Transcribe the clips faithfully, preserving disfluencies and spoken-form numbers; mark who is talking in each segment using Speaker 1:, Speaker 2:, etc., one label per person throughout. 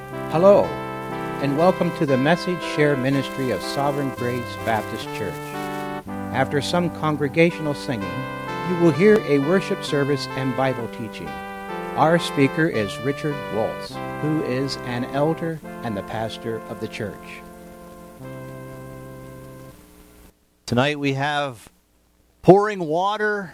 Speaker 1: Hello, and welcome to the Message Share Ministry of Sovereign Grace Baptist Church. After some congregational singing, you will hear a worship service and Bible teaching. Our speaker is Richard Waltz, who is an elder and the pastor of the church.
Speaker 2: Tonight we have pouring water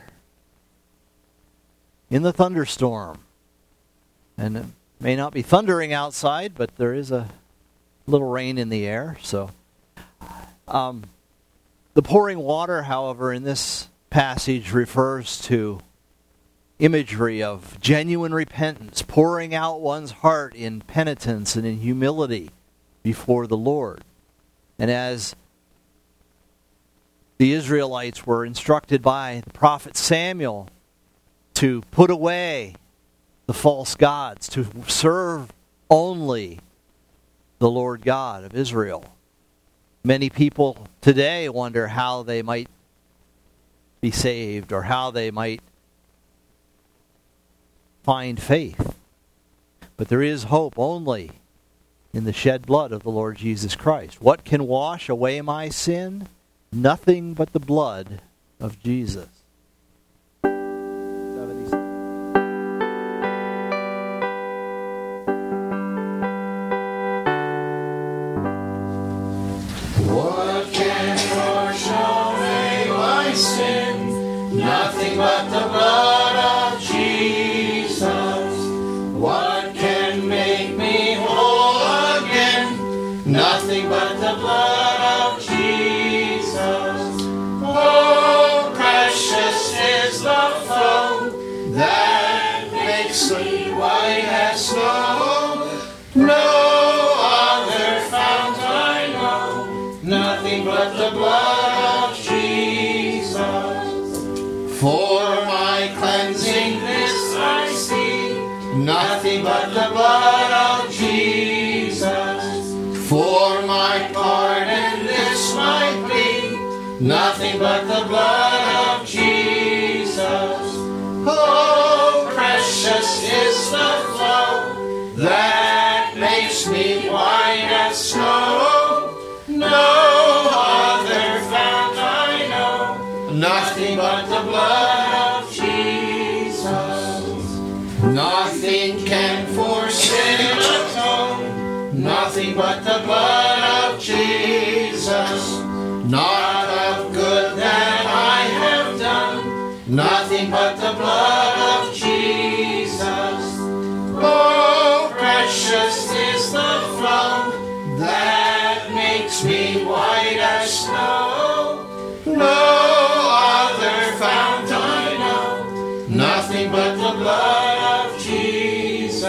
Speaker 2: in the thunderstorm. And it may not be thundering outside, but there is a little rain in the air. So, um, the pouring water, however, in this passage refers to imagery of genuine repentance, pouring out one's heart in penitence and in humility before the Lord. And as the Israelites were instructed by the prophet Samuel to put away the false gods, to serve only the Lord God of Israel. Many people today wonder how they might be saved or how they might find faith. But there is hope only in the shed blood of the Lord Jesus Christ. What can wash away my sin? Nothing but the blood of Jesus.
Speaker 3: Nothing but the blood of Jesus. What can make me whole again? Nothing but the blood of Jesus. Oh, precious is the flow that makes me white as snow. No other fount I know. Nothing but the blood of Jesus. For my cleansing this I see, nothing but the blood of Jesus. For my pardon this my plea, nothing but the blood of Jesus. Oh, precious is the flow that makes me white as snow. No other fount I know, nothing but the blood of Jesus. Nothing can for sin atone, nothing but the blood of Jesus. Not of good that I have done, nothing but the blood of Jesus. Oh, precious is the flow that makes me white as snow. No other fount I know, nothing but the blood of Jesus.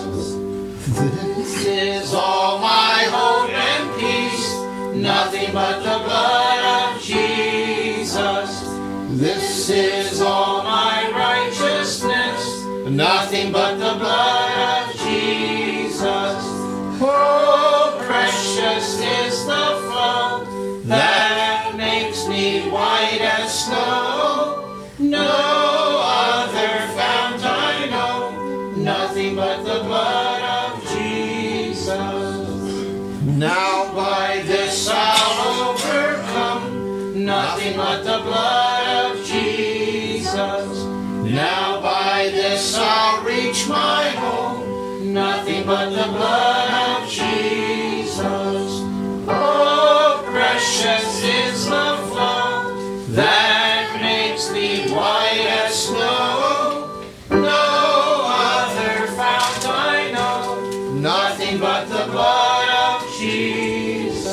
Speaker 3: This is all my hope and peace, nothing but the blood of Jesus. This is all my righteousness, nothing but the blood of Jesus. Oh, precious is the flow that makes me white as snow. No other fount I know, nothing but the blood of Jesus. Now by this I'll overcome, nothing but the blood of Jesus. Now by this I'll reach my home, nothing but the blood of Jesus. Oh, precious is the flow that makes me white as snow. No other fount I know, nothing but the blood of Jesus.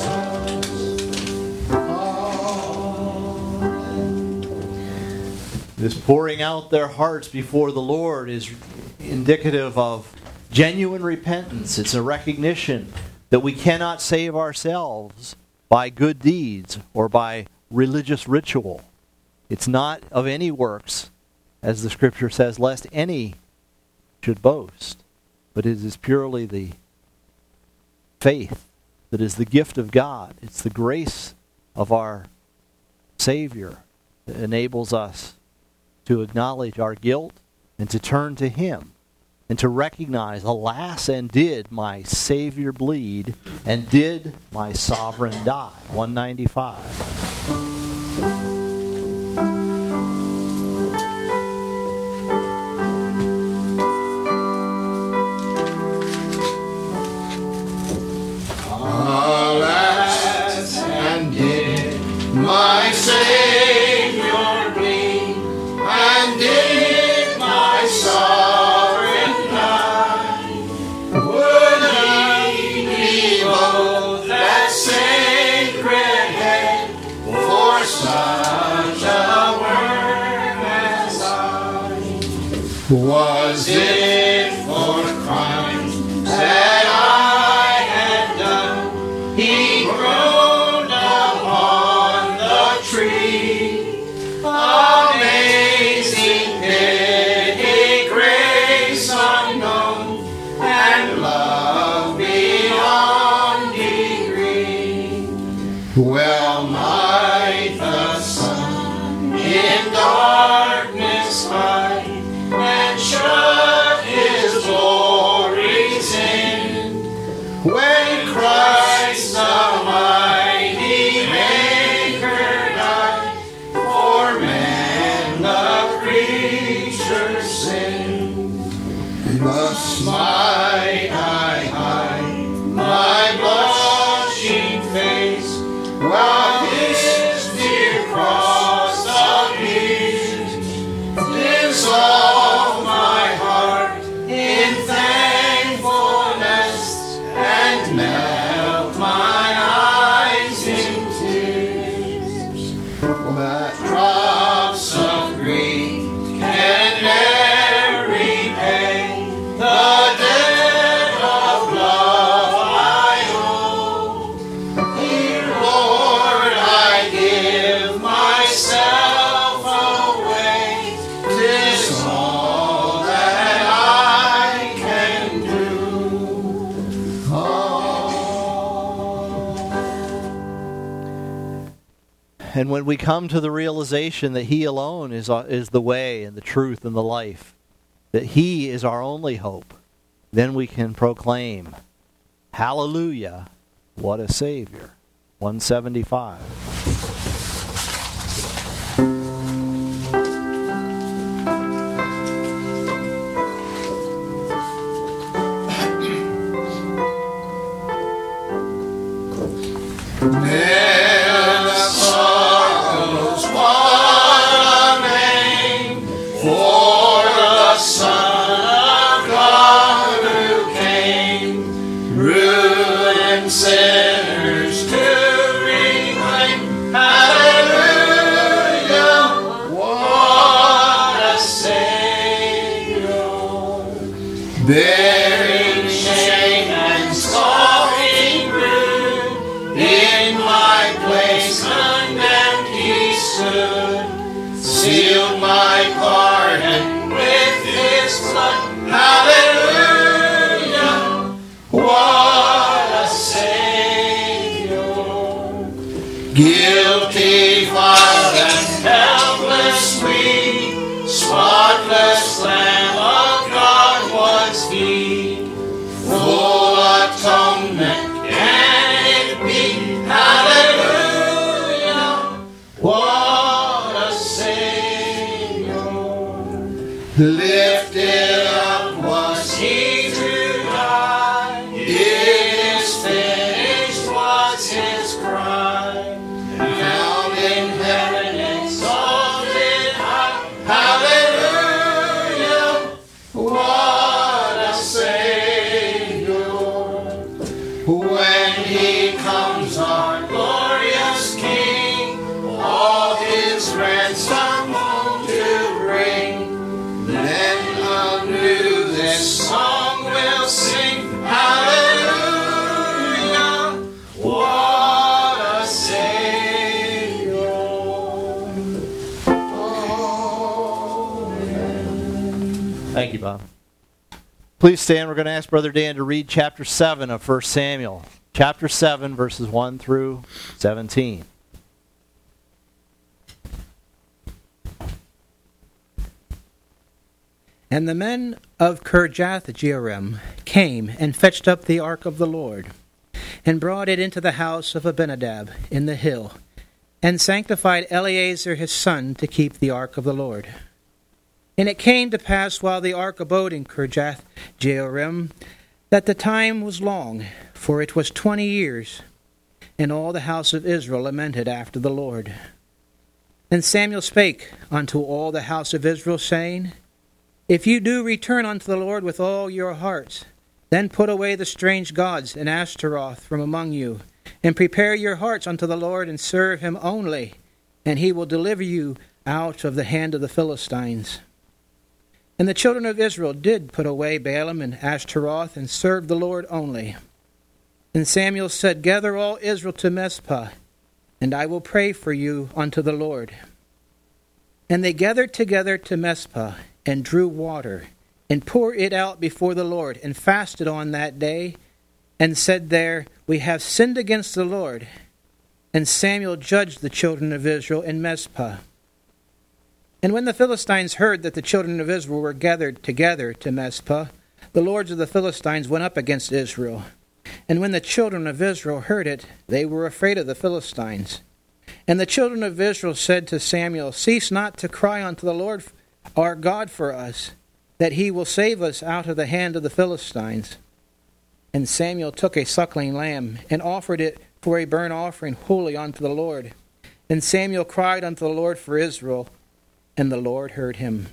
Speaker 2: This pouring out their hearts before the Lord is indicative of genuine repentance. It's a recognition that we cannot save ourselves by good deeds or by religious ritual. It's not of any works, as the Scripture says, lest any should boast. But it is purely the faith that is the gift of God. It's the grace of our Savior that enables us to acknowledge our guilt and to turn to Him and to recognize, alas, and did my Savior bleed, and did my sovereign die. one ninety-five.
Speaker 3: Alas, and did my Savior bleed, and did my sovereign die? Would he devote that sacred head for such a worm as I? Was it for crimes that I had done? He groaned upon the tree. Amazing pity, grace unknown, and love beyond degree. Well might the sun in darkness hide, and shut his glories in, when Christ the mighty Maker died for man, the creature's sin. Thus might I hide my blushing face, while his dear cross appears, dissolve my heart in thankfulness, and melt mine eyes in tears. That drops of grief can ne'er repay the debt of love I owe. Dear Lord, I give myself away. 'Tis all that I can do.
Speaker 2: And when we come to the realization that He alone is, uh, is the way and the truth and the life, that He is our only hope, then we can proclaim, hallelujah, what a Savior. one seventy-five.
Speaker 3: Men of sorrows, what a name for the Son of God who came, ruined sinners to reclaim. Hallelujah, what a Savior! Bearing shame and scoffing rude, in my place condemned He stood, sealed my pardon with His blood. Hallelujah, what a Savior! Guilty, vile, and helpless we, spotless Lamb of God was He, full atonement can it be. Hallelujah, what a Savior! Lifted up was He to die. It is finished was His cry. Down in heaven exalted high. Hallelujah, what a Savior! When He comes, our glorious King, all His ransom home to bring, then anew this song will sing. Hallelujah, what a Savior! Amen.
Speaker 2: Thank you, Bob. Please stand. We're going to ask Brother Dan to read chapter seven of First Samuel. Chapter seven, verses one through seventeen.
Speaker 1: And the men of Kirjath-jearim came and fetched up the ark of the Lord, and brought it into the house of Abinadab in the hill, and sanctified Eleazar his son to keep the ark of the Lord. And it came to pass, while the ark abode in Kirjath-jearim, that the time was long, for it was twenty years, and all the house of Israel lamented after the Lord. And Samuel spake unto all the house of Israel, saying, If you do return unto the Lord with all your hearts, then put away the strange gods and Ashtaroth from among you, and prepare your hearts unto the Lord, and serve him only, and he will deliver you out of the hand of the Philistines. And the children of Israel did put away Baalim and Ashtaroth, and served the Lord only. And Samuel said, Gather all Israel to Mizpah, and I will pray for you unto the Lord. And they gathered together to Mizpah, and drew water, and poured it out before the Lord, and fasted on that day, and said there, We have sinned against the Lord. And Samuel judged the children of Israel in Mizpah. And when the Philistines heard that the children of Israel were gathered together to Mizpah, the lords of the Philistines went up against Israel. And when the children of Israel heard it, they were afraid of the Philistines. And the children of Israel said to Samuel, Cease not to cry unto the Lord our God for us, that he will save us out of the hand of the Philistines. And Samuel took a suckling lamb, and offered it for a burnt offering wholly unto the Lord. And Samuel cried unto the Lord for Israel, and the Lord heard him.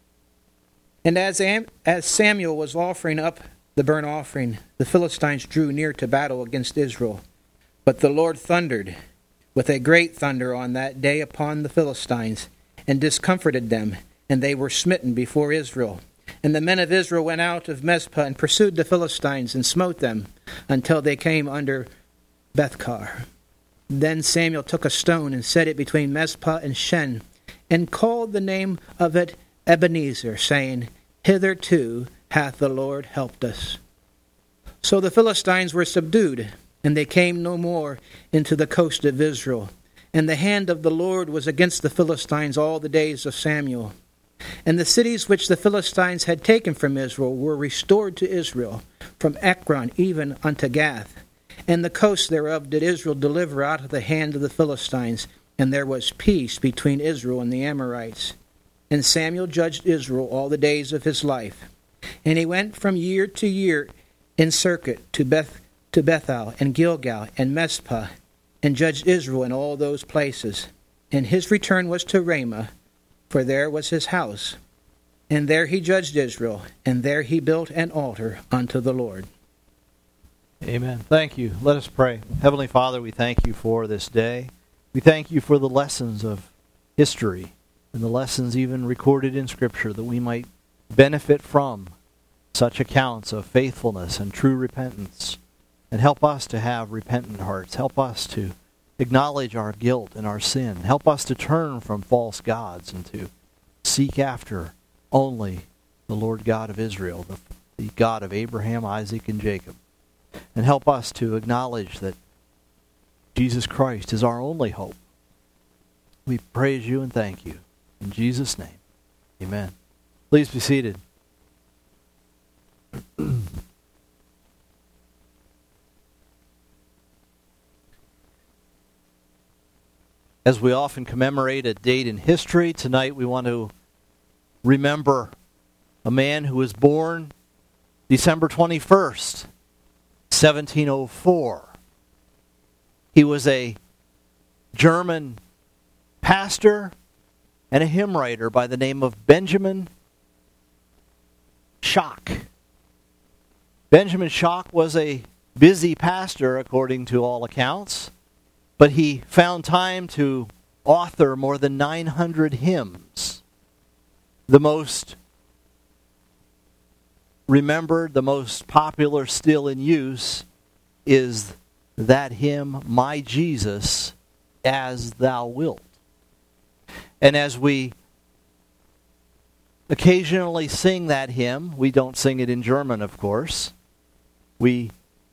Speaker 1: And as, Am- as Samuel was offering up the burnt offering, the Philistines drew near to battle against Israel. But the Lord thundered with a great thunder on that day upon the Philistines, and discomforted them, and they were smitten before Israel. And the men of Israel went out of Mizpah, and pursued the Philistines, and smote them, until they came under Bethkar. Then Samuel took a stone, and set it between Mizpah and Shen, and called the name of it Ebenezer, saying, Hitherto hath the Lord helped us. So the Philistines were subdued, and they came no more into the coast of Israel. And the hand of the Lord was against the Philistines all the days of Samuel. And the cities which the Philistines had taken from Israel were restored to Israel, from Ekron even unto Gath. And the coast thereof did Israel deliver out of the hand of the Philistines, and there was peace between Israel and the Amorites. And Samuel judged Israel all the days of his life. And he went from year to year in circuit to Beth to Bethel and Gilgal and Mizpah, and judged Israel in all those places. And his return was to Ramah, for there was his house. And there he judged Israel, and there he built an altar unto the Lord.
Speaker 2: Amen. Thank you. Let us pray. Heavenly Father, we thank you for this day. We thank you for the lessons of history and the lessons even recorded in Scripture that we might benefit from such accounts of faithfulness and true repentance. And help us to have repentant hearts. Help us to acknowledge our guilt and our sin. Help us to turn from false gods and to seek after only the Lord God of Israel, the, the God of Abraham, Isaac, and Jacob. And help us to acknowledge that Jesus Christ is our only hope. We praise you and thank you. In Jesus' name, amen. Please be seated. As we often commemorate a date in history, tonight we want to remember a man who was born December twenty-first, seventeen oh four. He was a German pastor and a hymn writer by the name of Benjamin Schack. Benjamin Schack was a busy pastor, according to all accounts, but he found time to author more than nine hundred hymns. The most remembered, the most popular still in use, is that hymn, My Jesus, As Thou Wilt. And as we occasionally sing that hymn, we don't sing it in German, of course. We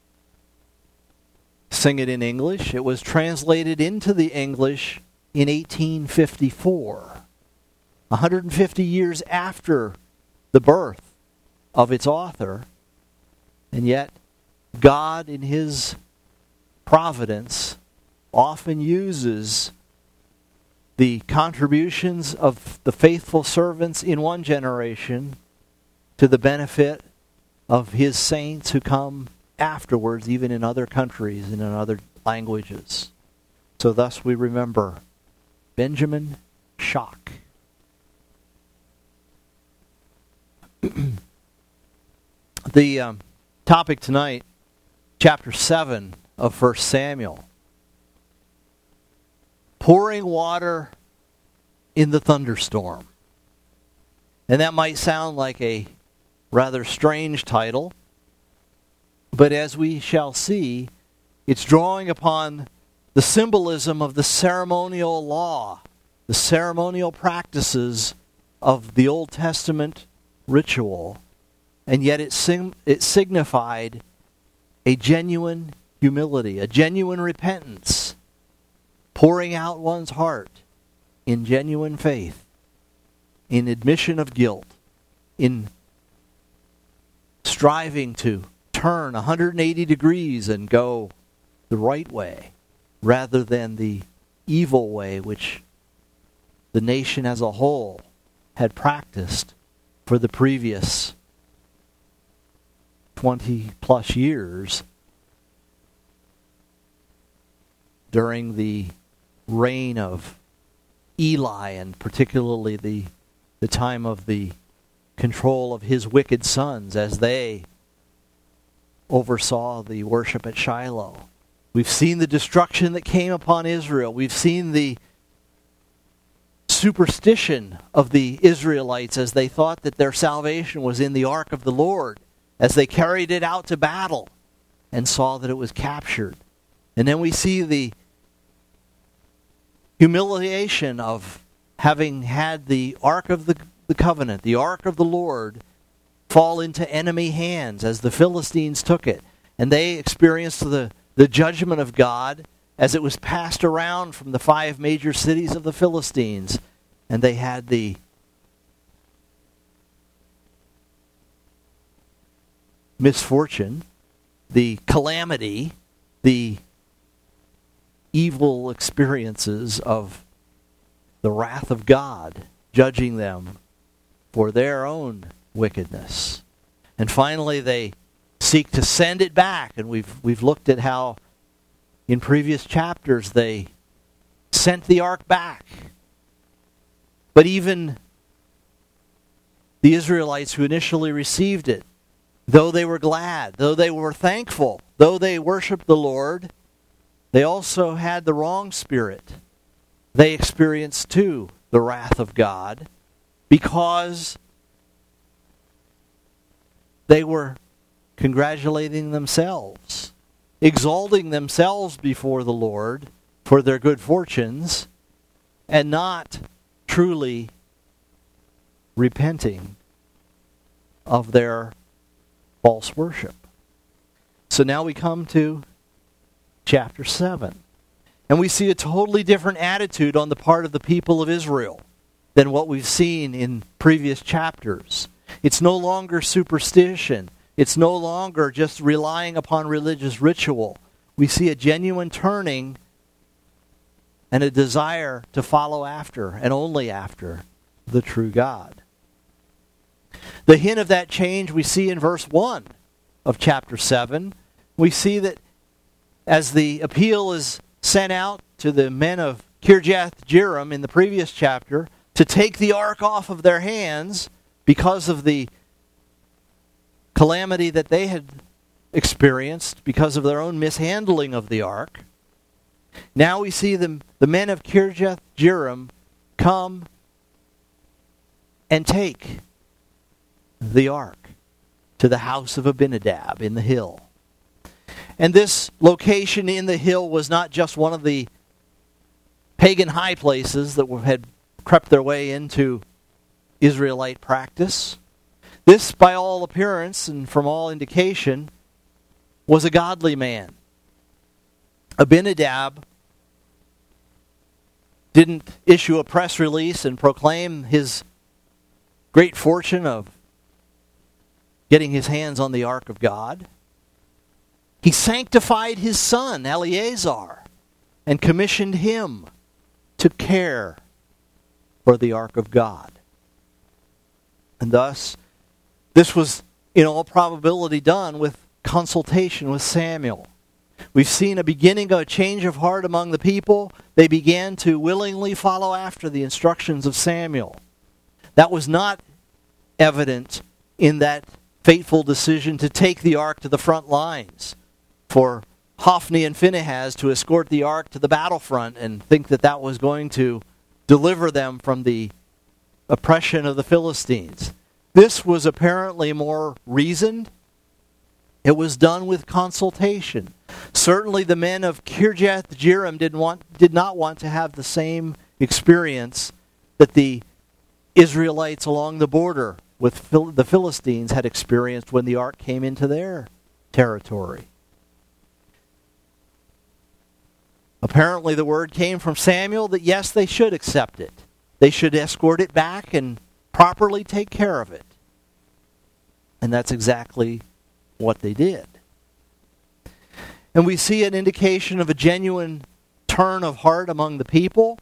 Speaker 2: sing it in English. It was translated into the English in eighteen fifty-four, one hundred fifty years after the birth of its author. And yet, God in His providence often uses the contributions of the faithful servants in one generation to the benefit of His saints who come afterwards, even in other countries and in other languages. So thus we remember Benjamin Shock. The um, topic tonight, chapter seven of First Samuel. Pouring water in the thunderstorm. And that might sound like a rather strange title, but as we shall see, it's drawing upon the symbolism of the ceremonial law, the ceremonial practices of the Old Testament ritual, and yet it, sim- it signified a genuine humility, a genuine repentance, pouring out one's heart in genuine faith, in admission of guilt, in striving to turn one hundred eighty degrees and go the right way, rather than the evil way which the nation as a whole had practiced for the previous twenty plus years during the reign of Eli, and particularly the the time of the control of his wicked sons as they oversaw the worship at Shiloh. We've seen the destruction that came upon Israel. We've seen the superstition of the Israelites as they thought that their salvation was in the ark of the Lord, as they carried it out to battle and saw that it was captured. And then we see the humiliation of having had the Ark of the, the Covenant, the Ark of the Lord, fall into enemy hands as the Philistines took it. And they experienced the, the judgment of God as it was passed around from the five major cities of the Philistines. And they had the misfortune, the calamity, the evil experiences of the wrath of God, judging them for their own wickedness. And finally they seek to send it back, and we've we've looked at how in previous chapters they sent the ark back. But even the Israelites who initially received it, though they were glad, though they were thankful, though they worshiped the Lord, they also had the wrong spirit. They experienced too the wrath of God because they were congratulating themselves, exalting themselves before the Lord for their good fortunes, and not truly repenting of their false worship. So now we come to chapter seven. And we see a totally different attitude on the part of the people of Israel than what we've seen in previous chapters. It's no longer superstition. It's no longer just relying upon religious ritual. We see a genuine turning and a desire to follow after, and only after, the true God. The hint of that change we see in verse one of chapter seven. We see that as the appeal is sent out to the men of Kirjath-Jearim in the previous chapter to take the ark off of their hands because of the calamity that they had experienced because of their own mishandling of the ark. Now we see the, the men of Kirjath-Jearim come and take the ark to the house of Abinadab in the hill. And this location in the hill was not just one of the pagan high places that had crept their way into Israelite practice. This, by all appearance and from all indication, was a godly man. Abinadab didn't issue a press release and proclaim his great fortune of getting his hands on the ark of God. He sanctified his son, Eleazar, and commissioned him to care for the ark of God. And thus, this was in all probability done with consultation with Samuel. We've seen a beginning of a change of heart among the people. They began to willingly follow after the instructions of Samuel. That was not evident in that fateful decision to take the ark to the front lines, for Hophni and Phinehas to escort the ark to the battlefront and think that that was going to deliver them from the oppression of the Philistines. This was apparently more reasoned. It was done with consultation. Certainly the men of Kirjath Jearim did, want, did not want to have the same experience that the Israelites along the border with Phil- the Philistines had experienced when the ark came into their territory. Apparently the word came from Samuel that yes, they should accept it. They should escort it back and properly take care of it. And that's exactly what they did. And we see an indication of a genuine turn of heart among the people,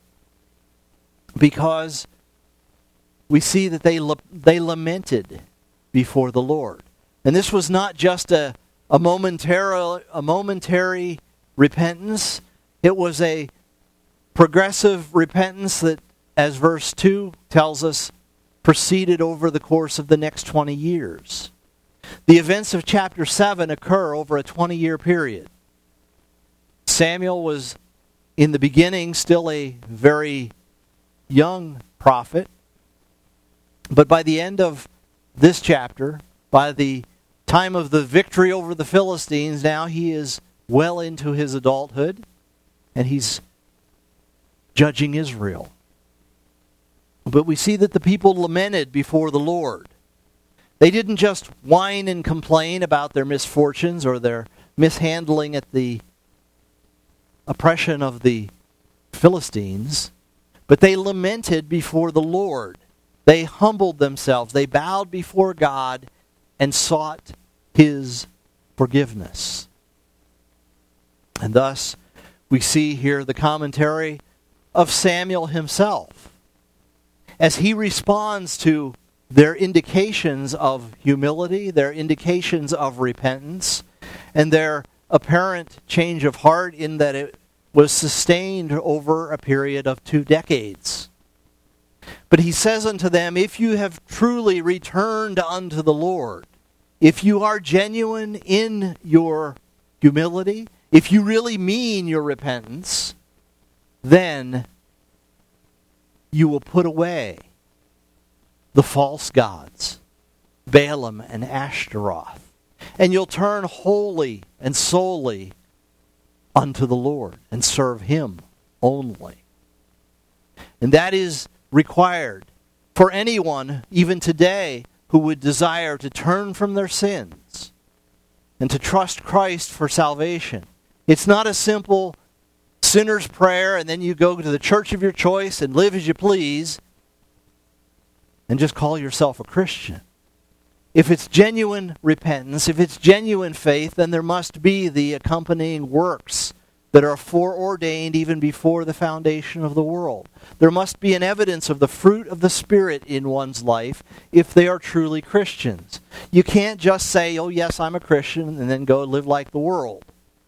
Speaker 2: because we see that they they lamented before the Lord. And this was not just a, a momentary a momentary repentance. It was a progressive repentance that, as verse two tells us, proceeded over the course of the next twenty years. The events of chapter seven occur over a twenty-year period. Samuel was, in the beginning, still a very young prophet. But by the end of this chapter, by the time of the victory over the Philistines, now he is well into his adulthood, and he's judging Israel. But we see that the people lamented before the Lord. They didn't just whine and complain about their misfortunes or their mishandling at the oppression of the Philistines, but they lamented before the Lord. They humbled themselves. They bowed before God and sought His forgiveness. And thus, we see here the commentary of Samuel himself as he responds to their indications of humility, their indications of repentance, and their apparent change of heart in that it was sustained over a period of two decades. But he says unto them, if you have truly returned unto the Lord, if you are genuine in your humility, if you really mean your repentance, then you will put away the false gods, Balaam and Ashtaroth, and you'll turn wholly and solely unto the Lord and serve Him only. And that is required for anyone, even today, who would desire to turn from their sins and to trust Christ for salvation. It's not a simple sinner's prayer and then you go to the church of your choice and live as you please and just call yourself a Christian. If it's genuine repentance, if it's genuine faith, then there must be the accompanying works that are foreordained even before the foundation of the world. There must be an evidence of the fruit of the Spirit in one's life if they are truly Christians. You can't just say, oh yes, I'm a Christian, and then go live like the world.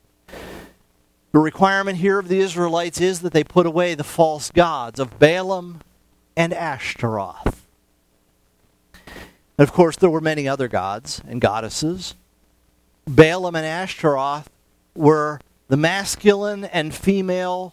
Speaker 2: The requirement here of the Israelites is that they put away the false gods of Balaam and Ashtaroth. And of course, there were many other gods and goddesses. Balaam and Ashtaroth were the masculine and female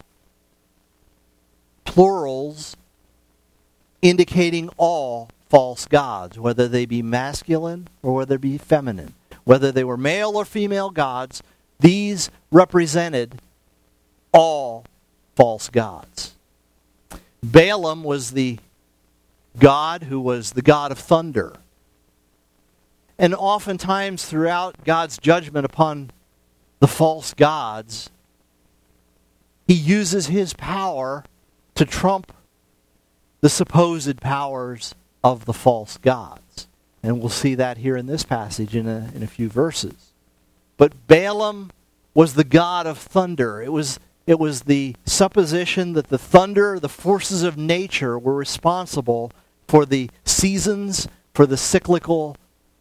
Speaker 2: plurals indicating all false gods, whether they be masculine or whether they be feminine. Whether they were male or female gods, these represented all false gods. Balaam was the god who was the god of thunder. And oftentimes throughout God's judgment upon the false gods, He uses His power to trump the supposed powers of the false gods. And we'll see that here in this passage in a, in a few verses. But Balaam was the god of thunder. It was, it was the supposition that the thunder, the forces of nature, were responsible for the seasons, for the cyclical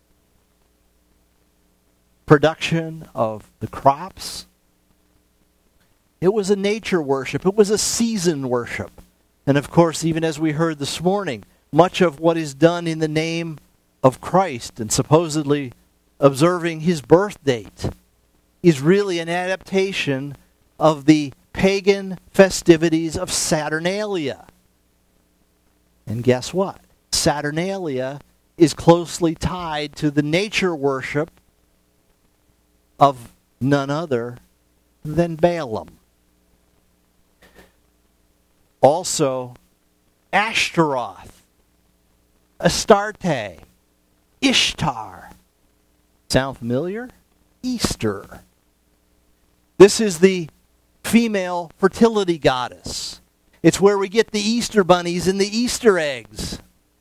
Speaker 2: production of the crops. It was a nature worship. It was a season worship. And of course, even as we heard this morning, much of what is done in the name of Christ and supposedly observing his birth date is really an adaptation of the pagan festivities of Saturnalia. And guess what? Saturnalia is closely tied to the nature worship of none other than Balaam. Also, Ashtaroth, Astarte, Ishtar. Sound familiar? Easter. This is the female fertility goddess. It's where we get the Easter bunnies and the Easter eggs.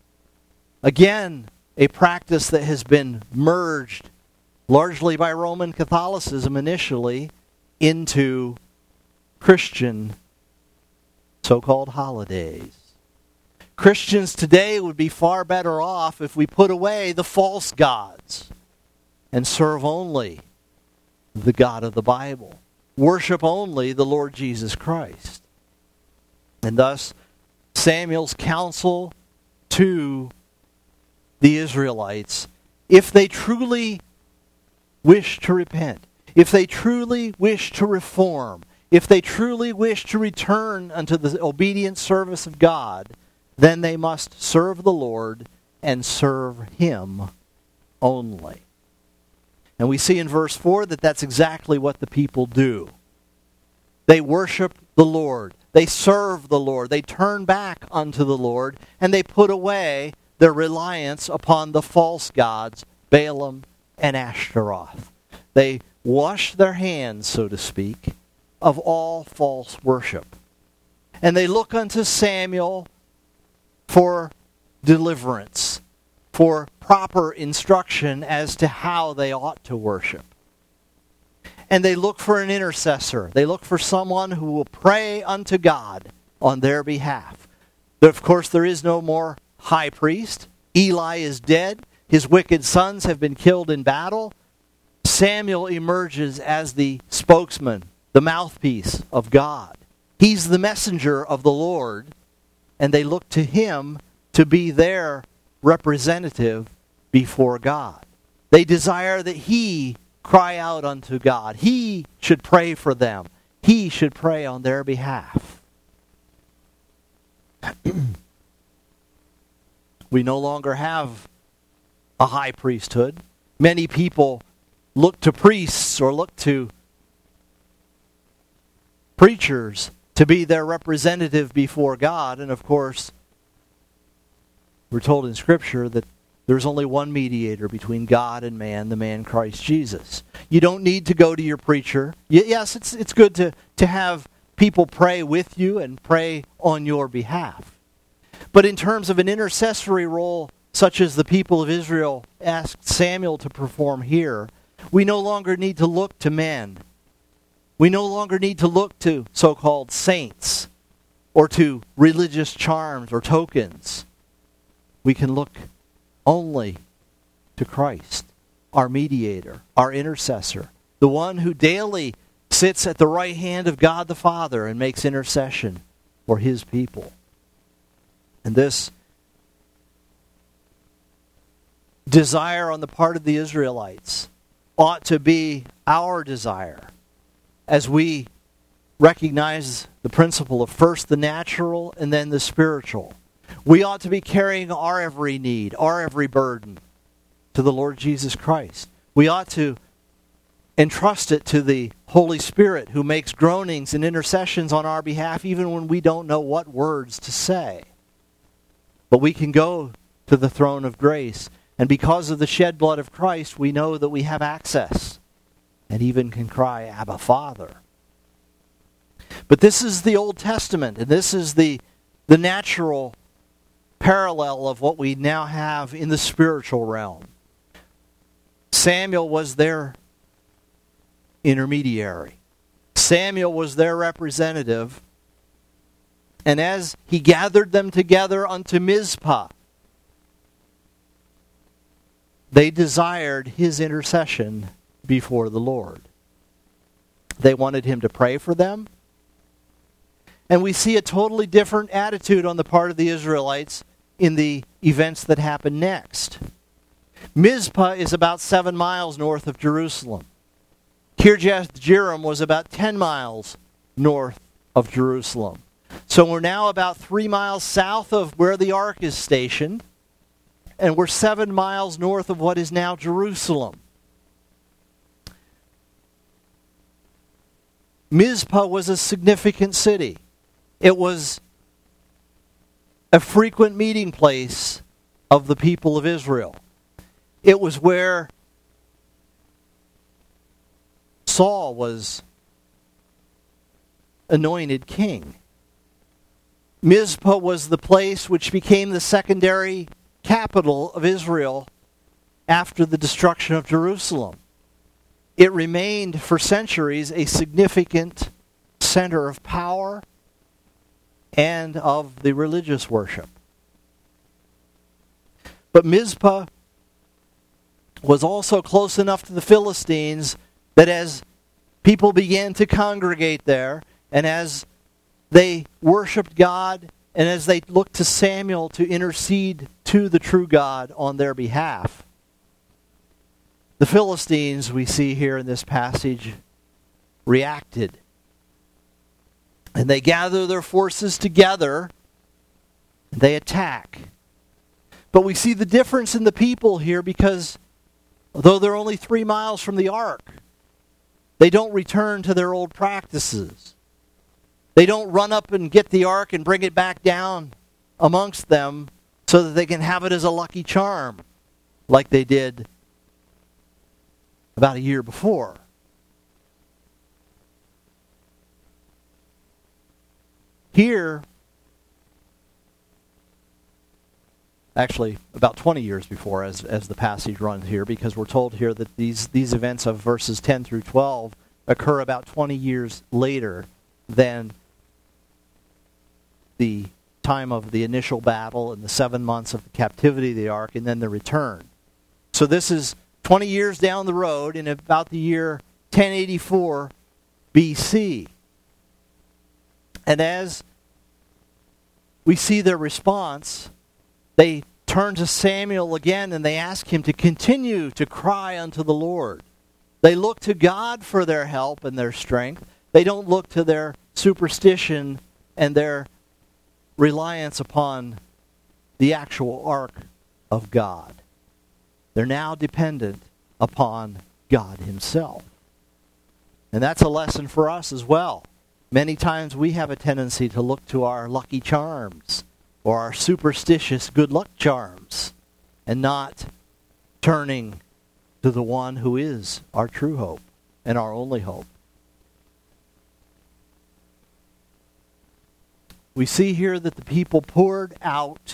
Speaker 2: Again, a practice that has been merged largely by Roman Catholicism initially into Christian so-called holidays. Christians today would be far better off if we put away the false gods and serve only the God of the Bible. Worship only the Lord Jesus Christ. And thus, Samuel's counsel to the Israelites, if they truly wish to repent, if they truly wish to reform, if they truly wish to return unto the obedient service of God, then they must serve the Lord and serve Him only. And we see in verse four that that's exactly what the people do. They worship the Lord. They serve the Lord. They turn back unto the Lord, and they put away their reliance upon the false gods, Balaam and Ashtaroth. They wash their hands, so to speak, of all false worship. And they look unto Samuel for deliverance, for proper instruction as to how they ought to worship. And they look for an intercessor. They look for someone who will pray unto God on their behalf. But of course, there is no more high priest. Eli is dead. His wicked sons have been killed in battle. Samuel emerges as the spokesman, the mouthpiece of God. He's the messenger of the Lord, and they look to him to be their representative before God. They desire that he cry out unto God. He should pray for them. He should pray on their behalf. We no longer have a high priesthood. Many people look to priests or look to preachers to be their representative before God. And of course, we're told in Scripture that there's only one mediator between God and man, the man Christ Jesus. You don't need to go to your preacher. Yes, it's it's good to, to have people pray with you and pray on your behalf. But in terms of an intercessory role, such as the people of Israel asked Samuel to perform here, we no longer need to look to men. We no longer need to look to so-called saints or to religious charms or tokens. We can look only to Christ, our mediator, our intercessor, the one who daily sits at the right hand of God the Father and makes intercession for his people. And this desire on the part of the Israelites ought to be our desire as we recognize the principle of first the natural and then the spiritual. We ought to be carrying our every need, our every burden to the Lord Jesus Christ. We ought to entrust it to the Holy Spirit who makes groanings and intercessions on our behalf even when we don't know what words to say. But we can go to the throne of grace, and because of the shed blood of Christ, we know that we have access and even can cry, Abba, Father. But this is the Old Testament, and this is the, the natural parallel of what we now have in the spiritual realm. Samuel was their intermediary. Samuel was their representative. And as he gathered them together unto Mizpah, they desired his intercession before the Lord. They wanted him to pray for them. And we see a totally different attitude on the part of the Israelites in the events that happen next. Mizpah is about seven miles north of Jerusalem. Kirjath-jearim was about ten miles north of Jerusalem. So we're now about three miles south of where the ark is stationed, and we're seven miles north of what is now Jerusalem. Mizpah was a significant city. It was a frequent meeting place of the people of Israel. It was where Saul was anointed king. Mizpah was the place which became the secondary capital of Israel after the destruction of Jerusalem. It remained for centuries a significant center of power and of the religious worship. But Mizpah was also close enough to the Philistines that as people began to congregate there, and as they worshiped God, and as they looked to Samuel to intercede to the true God on their behalf, the Philistines, we see here in this passage, reacted. And they gather their forces together, and they attack. But we see the difference in the people here because, though they're only three miles from the ark, they don't return to their old practices. They don't run up and get the ark and bring it back down amongst them so that they can have it as a lucky charm, like they did about a year before. Here, actually about twenty years before, as, as the passage runs here, because we're told here that these, these events of verses ten through twelve occur about twenty years later than the time of the initial battle and the seven months of the captivity of the ark and then the return. So this is twenty years down the road in about the year ten eighty-four B C. And as we see their response, they turn to Samuel again and they ask him to continue to cry unto the Lord. They look to God for their help and their strength. They don't look to their superstition and their reliance upon the actual ark of God. They're now dependent upon God himself. And that's a lesson for us as well. Many times we have a tendency to look to our lucky charms or our superstitious good luck charms and not turning to the one who is our true hope and our only hope. We see here that the people poured out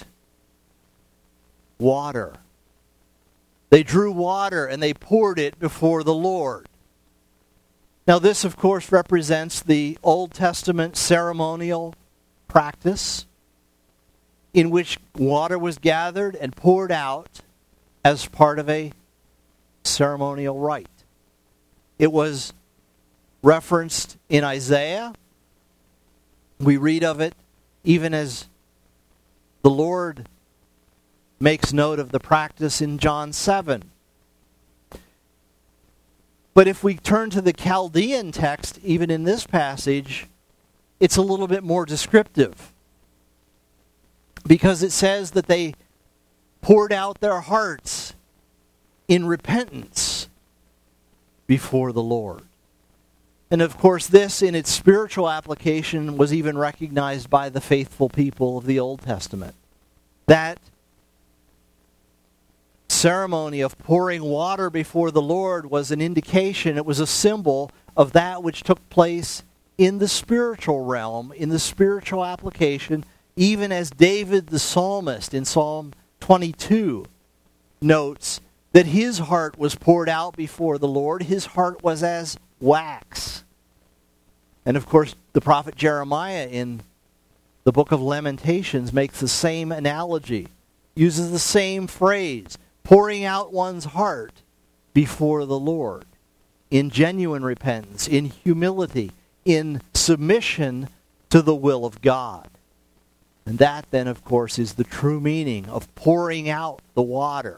Speaker 2: water. They drew water and they poured it before the Lord. Now this, of course, represents the Old Testament ceremonial practice in which water was gathered and poured out as part of a ceremonial rite. It was referenced in Isaiah. We read of it even as the Lord makes note of the practice in John seven. But if we turn to the Chaldean text, even in this passage, it's a little bit more descriptive. Because it says that they poured out their hearts in repentance before the Lord. And of course, this in its spiritual application was even recognized by the faithful people of the Old Testament. That ceremony of pouring water before the Lord was an indication, it was a symbol of that which took place in the spiritual realm, in the spiritual application, even as David the psalmist in Psalm twenty-two notes that his heart was poured out before the Lord. His heart was as wax. And of course, the prophet Jeremiah in the book of Lamentations makes the same analogy, uses the same phrase, pouring out one's heart before the Lord in genuine repentance, in humility, in submission to the will of God. And that then, of course, is the true meaning of pouring out the water.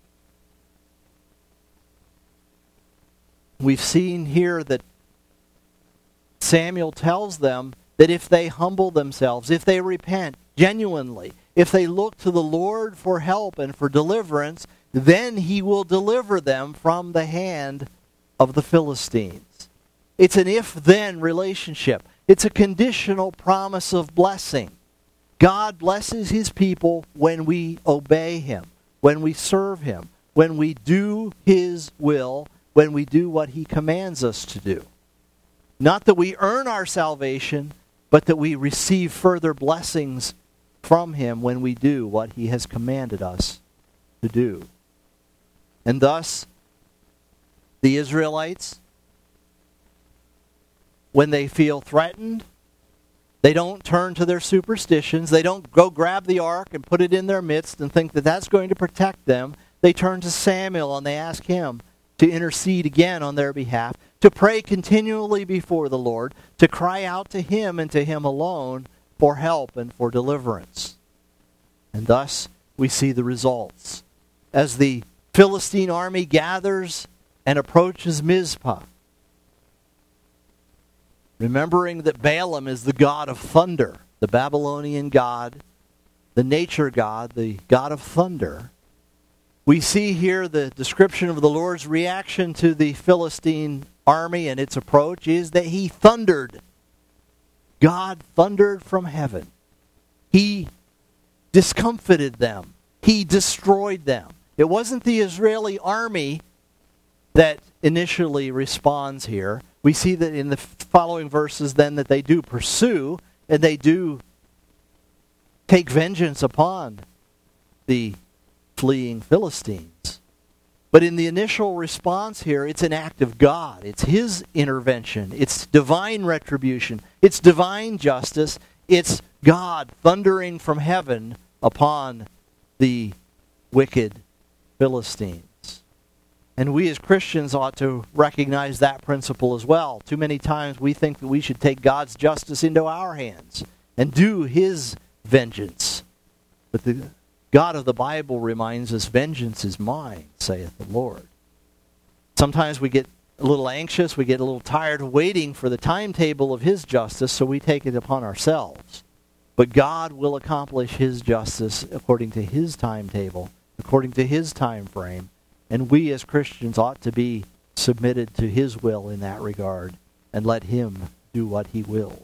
Speaker 2: We've seen here that Samuel tells them that if they humble themselves, if they repent genuinely, if they look to the Lord for help and for deliverance, then he will deliver them from the hand of the Philistines. It's an if-then relationship. It's a conditional promise of blessing. God blesses his people when we obey him, when we serve him, when we do his will, when we do what he commands us to do. Not that we earn our salvation, but that we receive further blessings from him when we do what he has commanded us to do. And thus, the Israelites, when they feel threatened, they don't turn to their superstitions. They don't go grab the ark and put it in their midst and think that that's going to protect them. They turn to Samuel and they ask him to intercede again on their behalf, to pray continually before the Lord, to cry out to him and to him alone for help and for deliverance. And thus we see the results. As the Philistine army gathers and approaches Mizpah, remembering that Balaam is the god of thunder, the Babylonian god, the nature god, the god of thunder, we see here the description of the Lord's reaction to the Philistine army and its approach is that he thundered. God thundered from heaven. He discomfited them. He destroyed them. It wasn't the Israeli army that initially responds here. We see that in the following verses then that they do pursue and they do take vengeance upon the fleeing Philistines. But in the initial response here, it's an act of God. It's his intervention. It's divine retribution. It's divine justice. It's God thundering from heaven upon the wicked Philistines. And we as Christians ought to recognize that principle as well. Too many times we think that we should take God's justice into our hands and do his vengeance. But the God of the Bible reminds us, vengeance is mine, saith the Lord. Sometimes we get a little anxious, we get a little tired of waiting for the timetable of his justice, so we take it upon ourselves. But God will accomplish his justice according to his timetable, according to his time frame, and we as Christians ought to be submitted to his will in that regard and let him do what he will.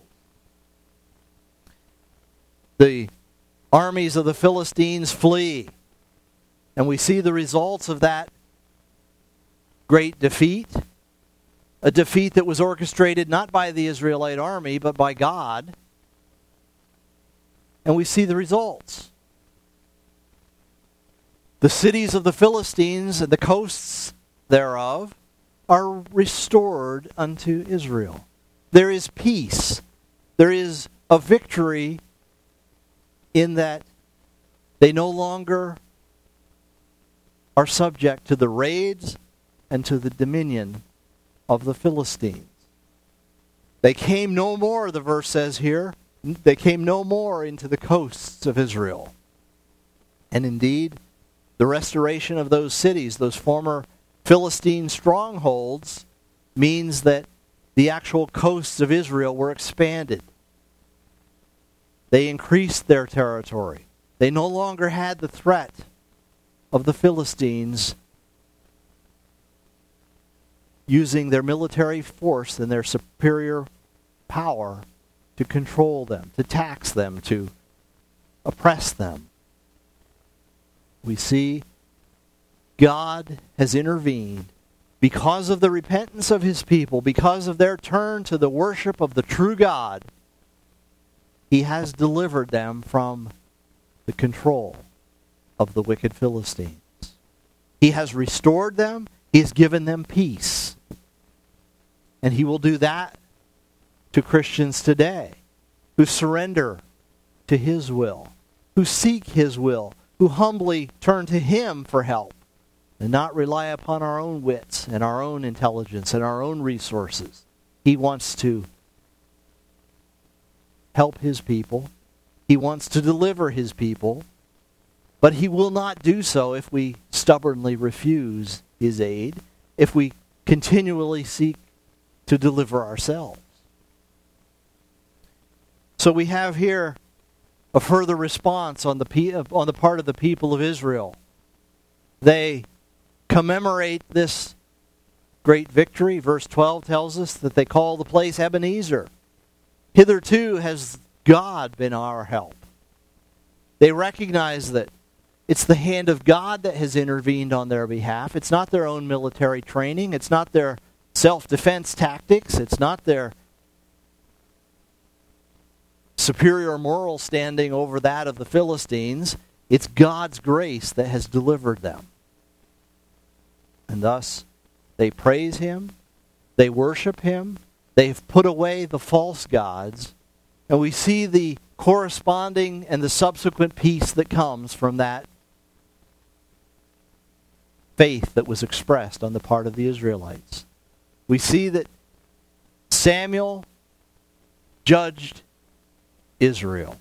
Speaker 2: The armies of the Philistines flee. And we see the results of that great defeat. A defeat that was orchestrated not by the Israelite army, but by God. And we see the results. The cities of the Philistines and the coasts thereof are restored unto Israel. There is peace. There is a victory in that they no longer are subject to the raids and to the dominion of the Philistines. They came no more, the verse says here, they came no more into the coasts of Israel. And indeed, the restoration of those cities, those former Philistine strongholds, means that the actual coasts of Israel were expanded. They increased their territory. They no longer had the threat of the Philistines using their military force and their superior power to control them, to tax them, to oppress them. We see God has intervened because of the repentance of his people, because of their turn to the worship of the true God. He has delivered them from the control of the wicked Philistines. He has restored them. He has given them peace. And he will do that to Christians today who surrender to his will, who seek his will, who humbly turn to him for help and not rely upon our own wits and our own intelligence and our own resources. He wants to help his people. He wants to deliver his people. But he will not do so if we stubbornly refuse his aid, if we continually seek to deliver ourselves. So we have here a further response on the pe- on the part of the people of Israel. They commemorate this great victory. Verse twelve tells us that they call the place Ebenezer. Hitherto has God been our help. They recognize that it's the hand of God that has intervened on their behalf. It's not their own military training. It's not their self-defense tactics. It's not their superior moral standing over that of the Philistines. It's God's grace that has delivered them. And thus, they praise him. They worship him. They've put away the false gods. And we see the corresponding and the subsequent peace that comes from that faith that was expressed on the part of the Israelites. We see that Samuel judged Israel.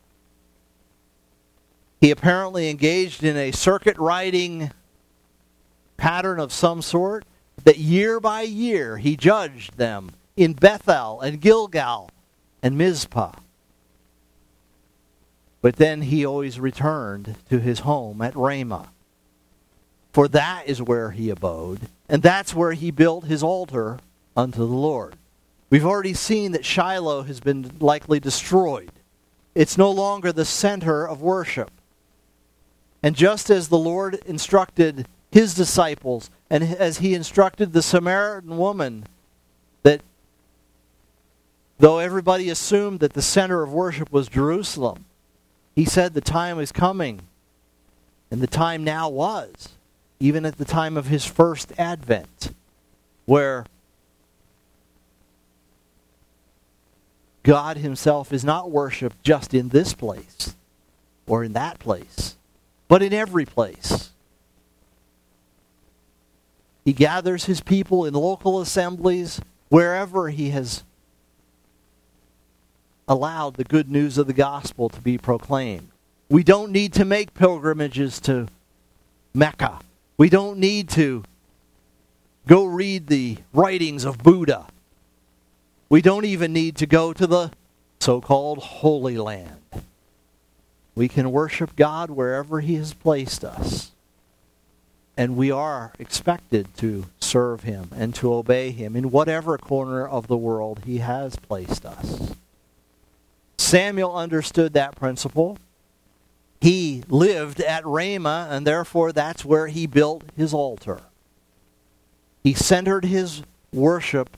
Speaker 2: He apparently engaged in a circuit riding pattern of some sort, that year by year he judged them in Bethel and Gilgal and Mizpah. But then he always returned to his home at Ramah. For that is where he abode, and that's where he built his altar unto the Lord. We've already seen that Shiloh has been likely destroyed. It's no longer the center of worship. And just as the Lord instructed his disciples, and as he instructed the Samaritan woman, that though everybody assumed that the center of worship was Jerusalem, he said the time is coming, and the time now was, even at the time of his first advent, where God himself is not worshipped just in this place or in that place, but in every place. He gathers his people in local assemblies wherever he has allowed the good news of the gospel to be proclaimed. We don't need to make pilgrimages to Mecca. We don't need to go read the writings of Buddha. We don't even need to go to the so-called Holy Land. We can worship God wherever he has placed us. And we are expected to serve him and to obey him in whatever corner of the world he has placed us. Samuel understood that principle. He lived at Ramah, and therefore that's where he built his altar. He centered his worship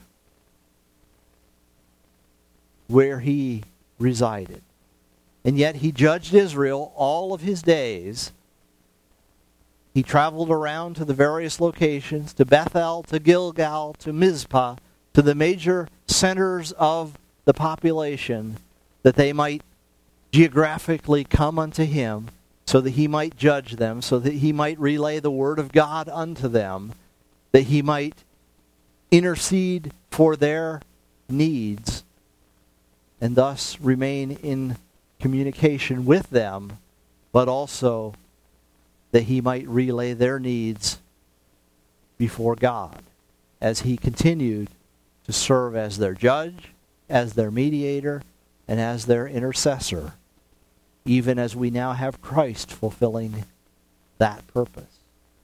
Speaker 2: where he resided. And yet he judged Israel all of his days. He traveled around to the various locations, to Bethel, to Gilgal, to Mizpah, to the major centers of the population, that they might geographically come unto him, so that he might judge them, so that he might relay the word of God unto them, that he might intercede for their needs, and thus remain in communication with them, but also that he might relay their needs before God as he continued to serve as their judge, as their mediator, and as their intercessor, even as we now have Christ fulfilling that purpose.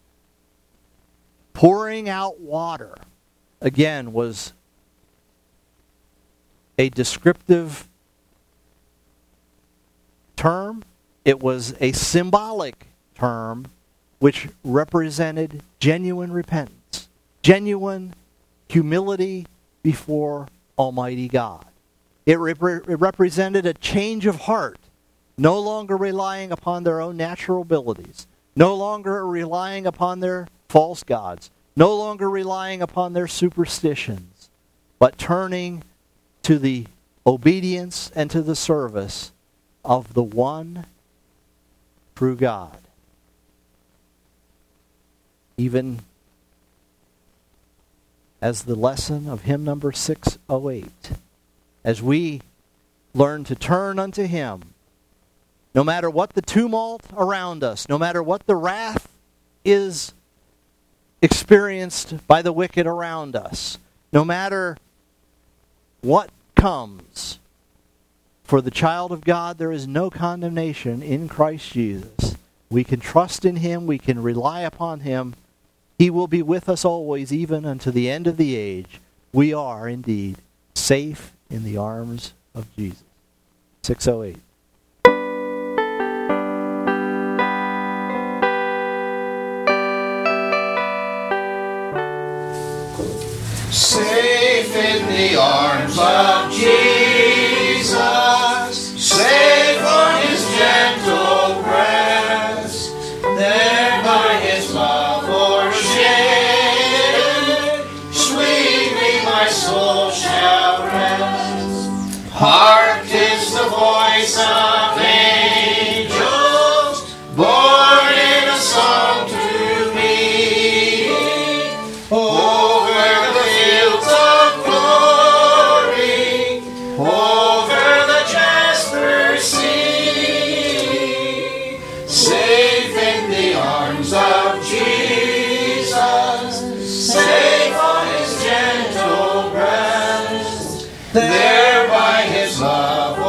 Speaker 2: Pouring out water, again, was a descriptive term. It was a symbolic term which represented genuine repentance, genuine humility before Almighty God. It, rep- it represented a change of heart, no longer relying upon their own natural abilities, no longer relying upon their false gods, no longer relying upon their superstitions, but turning to the obedience and to the service of the one true God. Even as the lesson of hymn number six oh eight, as we learn to turn unto him, no matter what the tumult around us, no matter what the wrath is experienced by the wicked around us, no matter what comes, for the child of God there is no condemnation in Christ Jesus. We can trust in him, we can rely upon him. He will be with us always, even unto the end of the age. We are indeed safe in the arms of Jesus. six oh eight.
Speaker 3: Safe in the arms of Jesus, safe on his gentle breast, there by his love o'ershaken, sweetly my soul shall rest. Hark, 'tis the voice of angels, born in a song to me. Over the fields of glory, over the jasper sea, safe in the arms of Jesus, safe on his gentle breast, there by his love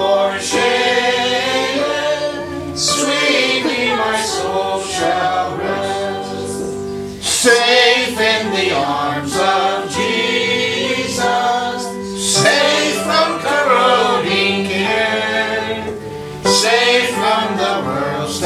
Speaker 3: o'ershaken, sweetly my soul shall rest. Safe in the arms of Jesus, safe from corroding care, safe from the world's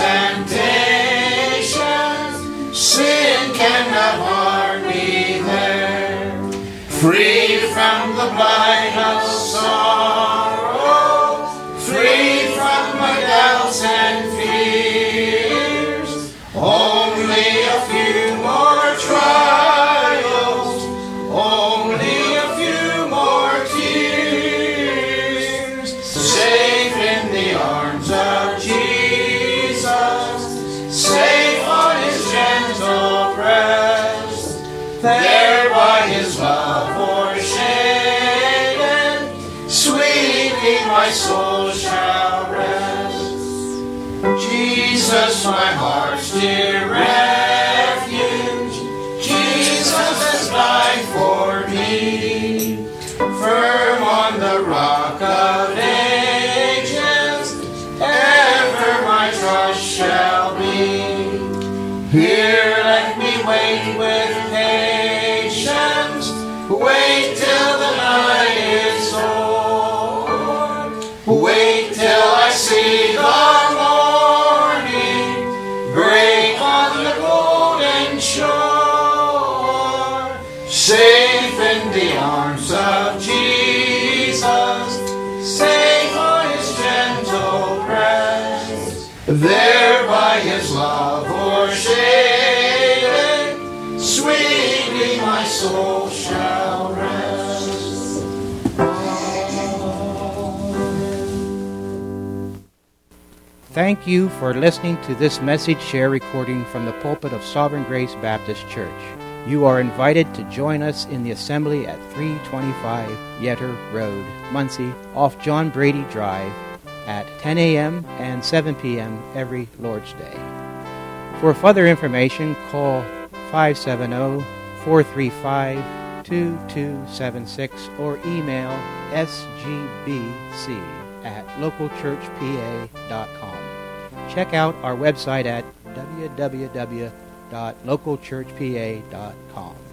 Speaker 3: temptations, sin cannot harm me there. Free from the blight of sorrow, free from my doubts and fears, only a few more trials, only a few more tears, safe in the arms of Jesus, safe on his gentle breast, there by his love o'ershaken, sweetly my soul shall rest. Jesus, my heart's dear refuge, Jesus has died for me. Firm on the rock of ages, ever my trust shall be. Here let me wait with patience, wait till the night is o'er, wait till I see the morning break on the golden shore. Safe in the arms of Jesus, safe on his gentle breast, there by his love o'ershaken, sweetly my soul shall rest.
Speaker 1: Thank you for listening to this message share recording from the pulpit of Sovereign Grace Baptist Church. You are invited to join us in the assembly at three twenty-five Yetter Road, Muncie, off John Brady Drive at ten a.m. and seven p.m. every Lord's Day. For further information, call five seven zero, four three five, two two seven six or email s g b c at local church p a dot com. Check out our website at w w w dot local church p a dot com.